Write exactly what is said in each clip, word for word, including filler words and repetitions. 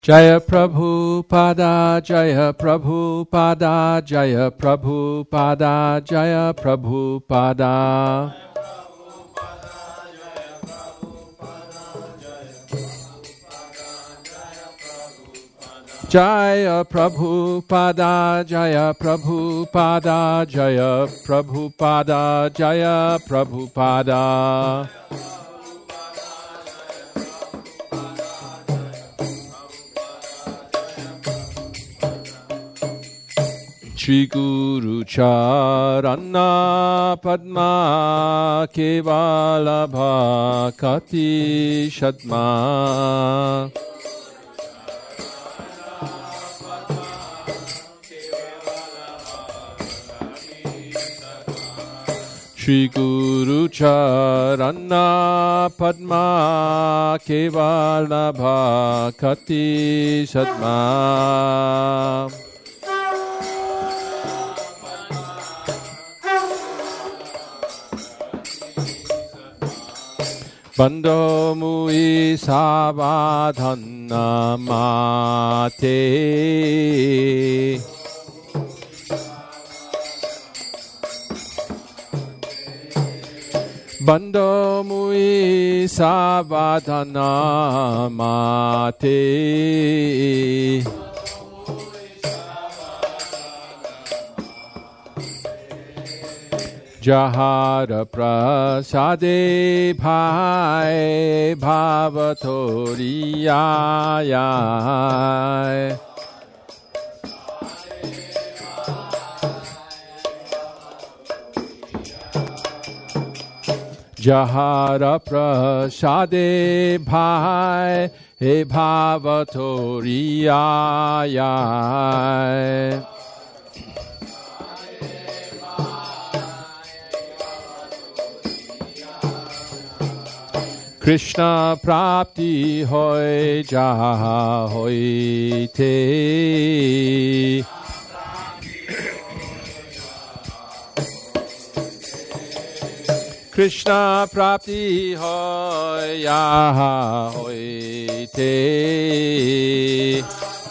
Jaya Prabhupada, Jaya Prabhupada, Jaya Prabhupada, Jaya Prabhupada. Jaya Prabhupada, Jaya Prabhupada, Jaya Prabhupada, Jaya Prabhupada. Shri Guru Charana Padma Kevala Bhakati Shatma Shri Guru Charana Padma Kevala Bhakati Shatma Bando mui sabadhana mate Bando mui sabadhana mate Jahara prasade bhai bhavatoriyaya Jahara prasade bhai bhavatoriyaya Krishna prapti hoy jaha hoy te Krishna prapti hoy jaha hoy te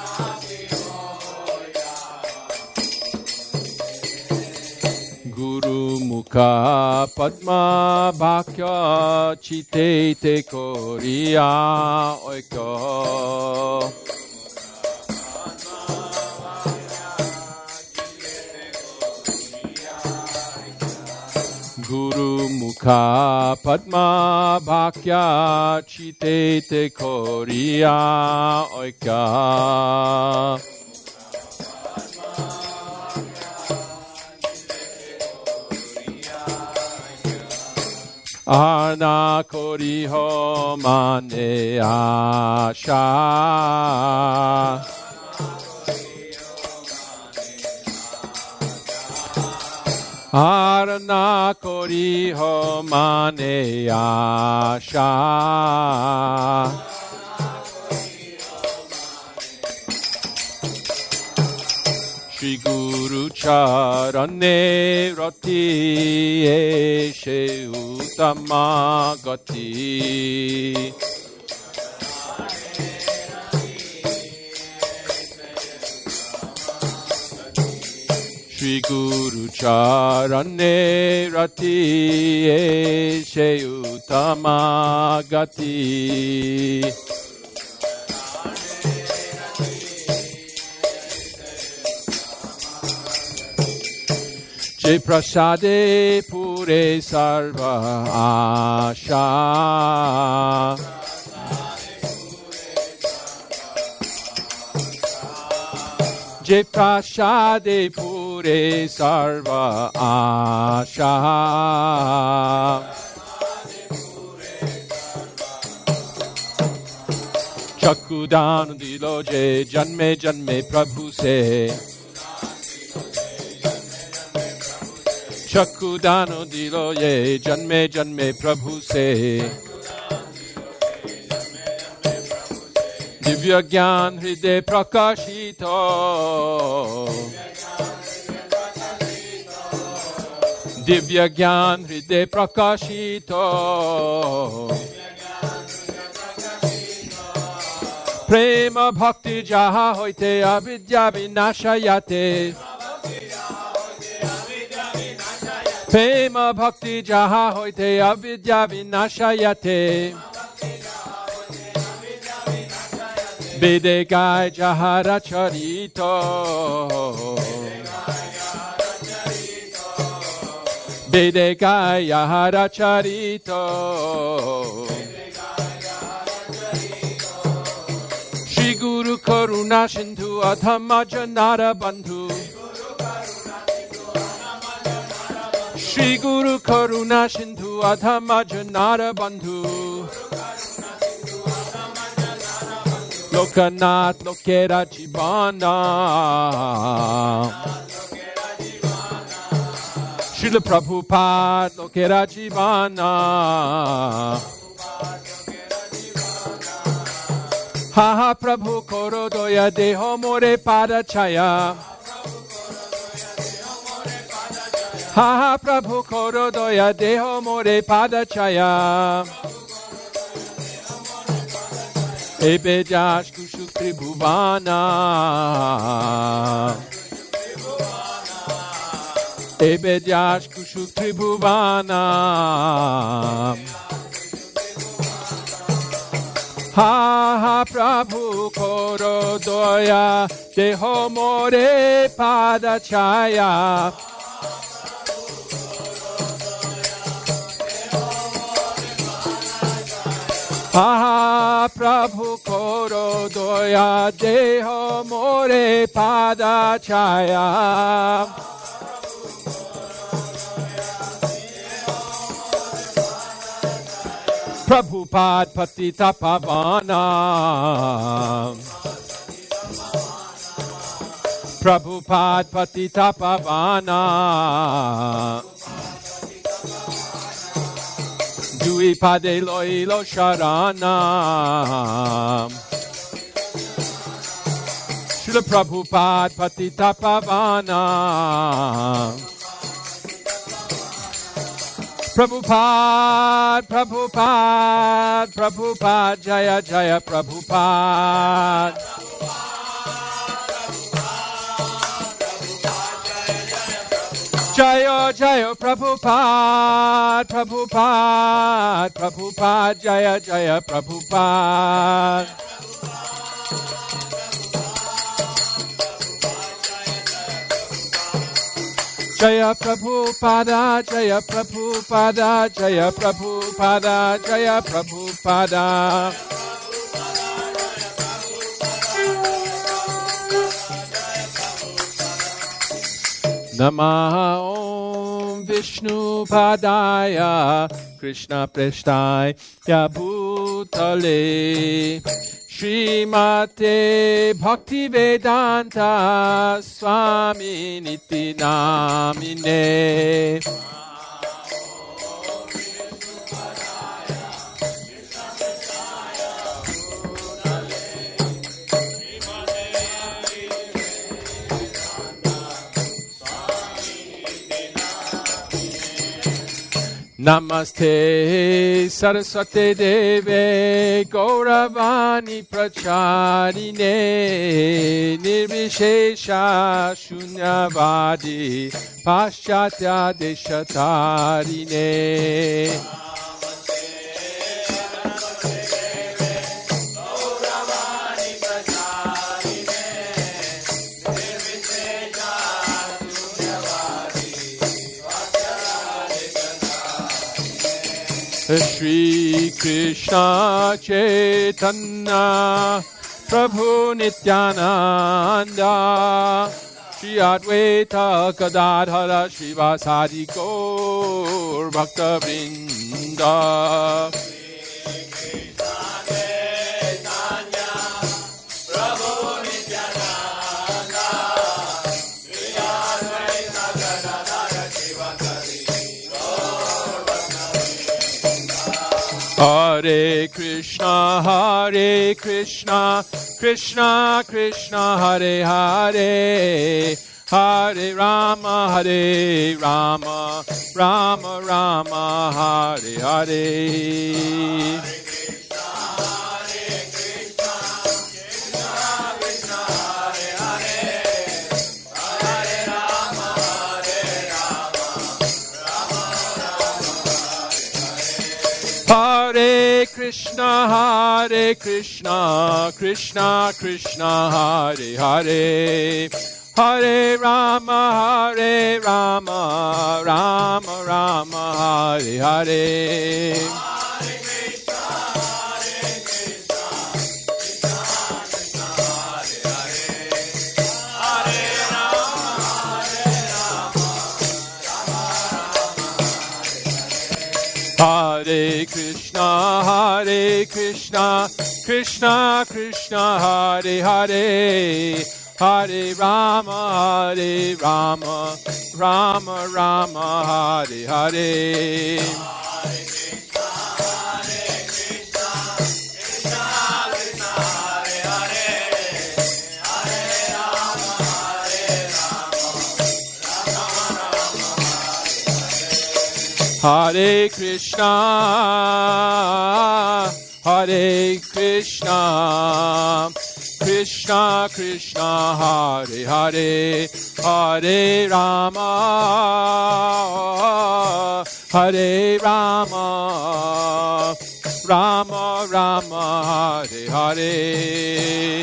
Guru Mukha Padma Bhakya Chite Te Koriya Oiko Guru Mukha Padma Bhakya Chite Te Koriya Oika Ana koriho mane asha Arana koriho mane asha Shri Guru Charane Rati Eshe Uttama Gati Shri Guru Charane Rati Eshe Uttama Gati Jai Prasade Pure Sarva Asha Jai Prasade Pure Sarva Asha Chakudan dilo je janme janme Prabhu se Chakudano dilo ye janme janme Prabhu se Divya Gyan Hriday Prakashito Divya Gyan Hriday Prakashito Prema bhakti jaha hoite avidya vinashayate. Prema bhakti jaha hoite avidya vinashayate. Bedegai jahara charito. Bedegai jahara charito. Shri Guru Karuna Sindhu Adhamma Janara Bandhu. Shri Guru Karuna Sindhu Adhamma Janara Bandhu. Lokanath Lokera Jivana. Srila Prabhupada Lokera Jivana. Ha ha Prabhu Koro Doya Deho More Padachaya. Ha ha Prabhu Koro Doya Deho More Padachaya. Ebe Jash Kushuk Tribhuvana. Ebe Jash Kushuk Tribhuvana. Ha ha Prabhu Koro Doya Deho More Padachaya. Ha Prabhu Koro Doya Deho More Padachaya. Prabhupada Patita Pavana. Prabhupada Patita Pavana. Dui Pade Loilo Sharana. Srila Prabhupada Patita Pavana. Prabhupada, Prabhupada, Prabhupada, Jaya Jaya Prabhupada. Jaya Jaya Prabhupada, Prabhupada, Prabhupada, Jaya Jaya Prabhupada. Jaya Prabhupada, Jaya Prabhupada, Jaya Prabhupada, Jaya Prabhupada. Namaha Om Vishnu Padaya Krishna Prestaya Bhutale Srimate Bhaktivedanta Swami Niti Namine. Namaste Saraswate Deve Gauravani Pracharine Nirvishesha Shunyavadi Paschatya Deshatarine. Shri Krishna Chaitanya Prabhu Nityananda Shri Advaita Gadadhara Srivasadi Gaur Bhakta Vrinda. Hare Krishna, Hare Krishna, Krishna Krishna, Hare Hare, Hare Rama, Hare Rama, Rama Rama, Hare Hare. Krishna, Hare Krishna, Krishna Krishna, Hare Hare, Hare Rama, Hare Rama, Rama Rama, Hare Hare. Hare Krishna, Hare Krishna, Krishna Krishna, Hare Hare, Hare Rama, Hare Rama, Rama Rama, Hare Hare. Hare Krishna, Hare Krishna, Krishna Krishna, Hare Hare, Hare Rama, Hare Rama, Rama Rama, Hare Hare.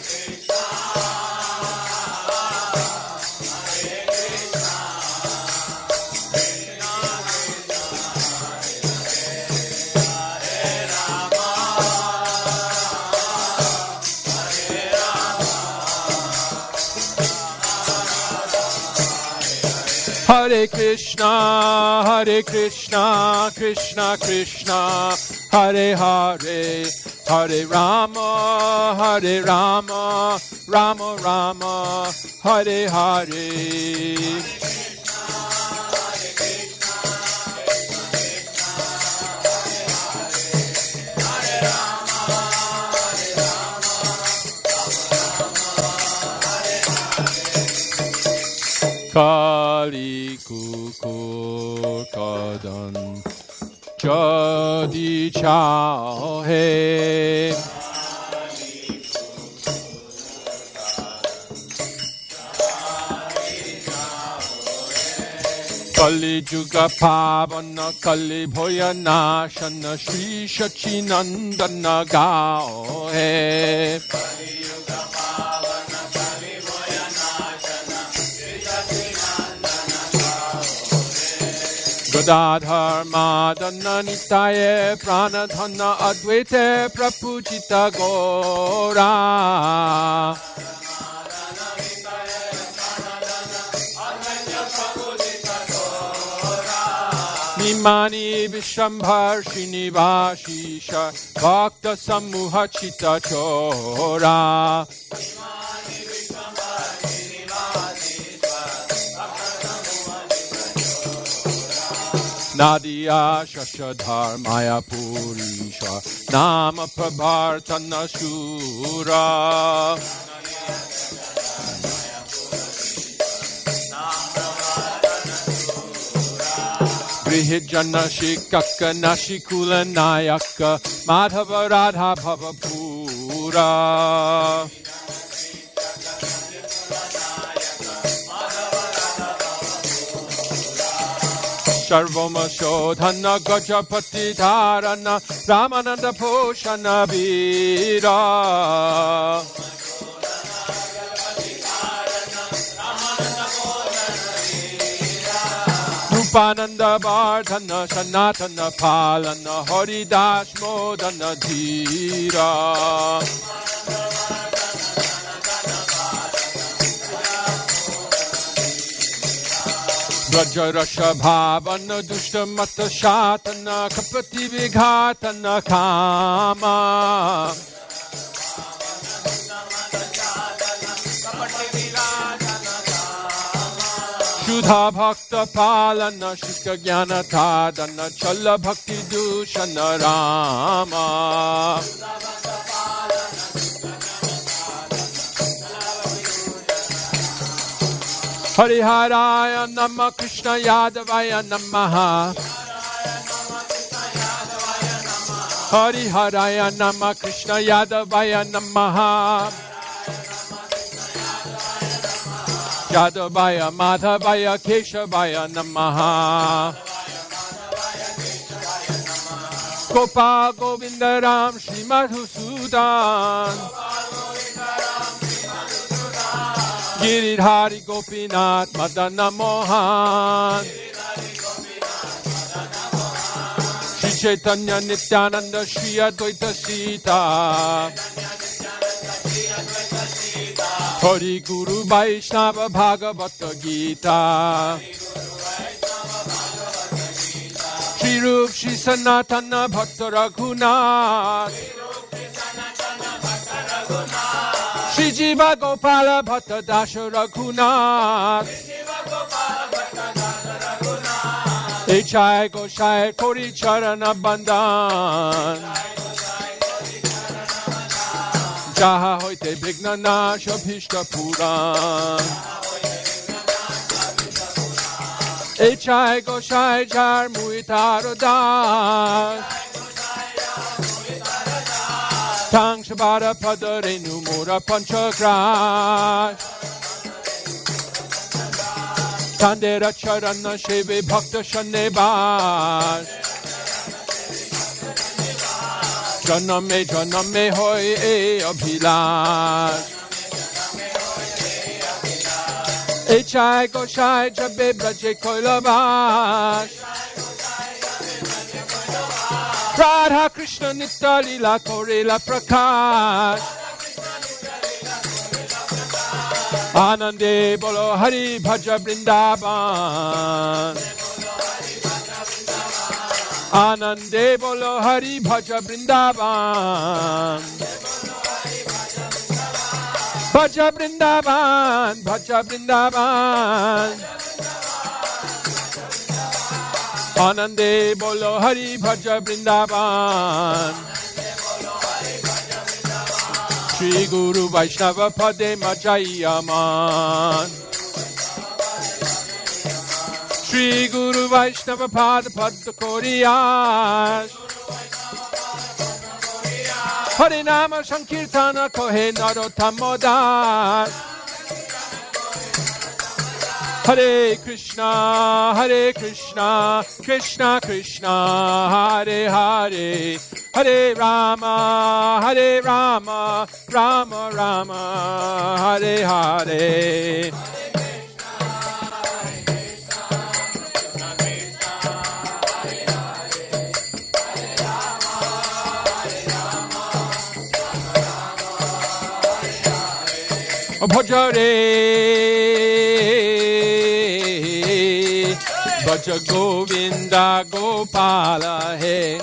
Hare Krishna, Hare Krishna, Krishna Krishna, Hare Hare, Hare Rama, Hare Rama, Rama Rama, Hare Hare. Kali kukur kadan jadi chahe, Kali juga pavana, Kali bhoya nashana, Shri Shachinandana gao hai. Gadadhar Madana Nitaye Pranadhana Advaite Prapujita Gora. Nimani Vishambhar Srinivashisha Bhakta Samuha Chita Chora. Nadia Shashadhar Maya Purisha Nama Prabhartana Shura. Grihijana Shikaka Nashikula Nayaka Madhava Radha Bhavapura. Sarvama Shodhana Gajapati Dharana Ramananda Poshana Vira. Rupananda Vardhana Sanatana Palana Haridas Modana Dhira. Rajarasha Bhavana Dushta Mata Shatana Kapati Vighatana Kama. Shudha Bhakta Palana Shukha Jnana Tadana Chala Bhakti Dushana Rama. Hariharaya Namah Krishna Yadavaya Namaha. Hariharaya Namah Krishna Yadavaya Namaha. Yadavaya Madhavaya Keshavaya Namaha. Gopal Govinda Ram Shri Madhusudan Giridhari Gopinath Madana Mohan Shri Chaitanya Nityananda Shri Advaita Sita Hari Guru Vaishnava Bhagavata Gita Shri Rup Shri Sanatana Bhakta Raghunath Shri Jiva Gopala Bhakta Dasha Raghunath Echai Goshai Kori Charana Bandhan Jaha Hoite Bhigna Nash Abhishta Puran Echai Goshai Jar Muitaro Das Tang Shabara Padare Numura Panchagras Tandera Charana Sheve Bhakta Shanebas Janame Janame Hoy E Abhilash Echai Goshai Jabe Braje Koilavash Radha Krishna Nitya Lila Korela Prakash Anande Bolo Hari Bhaja Vrindavan Anande Bolo Hari Bhaja Vrindavan Bhaja Vrindavan Bhaja Vrindavan Anande Bolo Hari Bhaja Vrindavan Shri Guru Vaishnava Pade Majayaman Shri Guru Vaishnava Pada Pada Koriyash Hare Nama Sankirtana Kohe Narottamodas Hare Krishna, Hare Krishna, Krishna Krishna, Hare Hare, Hare Rama, Hare Rama, Rama Rama, Hare Hare. Bhajare Bhaja Govinda Gopala He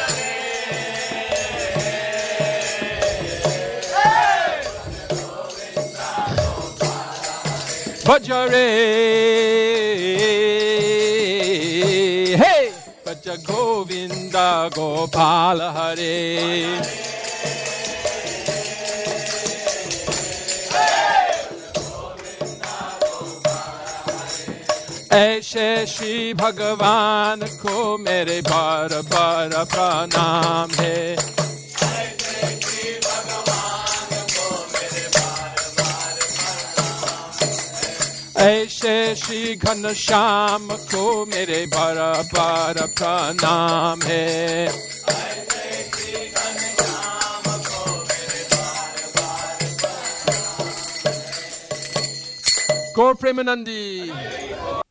Bhajare Hey Bhaja Govinda Gopala Hare ऐसे श्री भगवान को मेरे बार बार प्रणाम है ऐसे श्री घनश्याम को मेरे बार बार प्रणाम है गौर प्रेमानंदी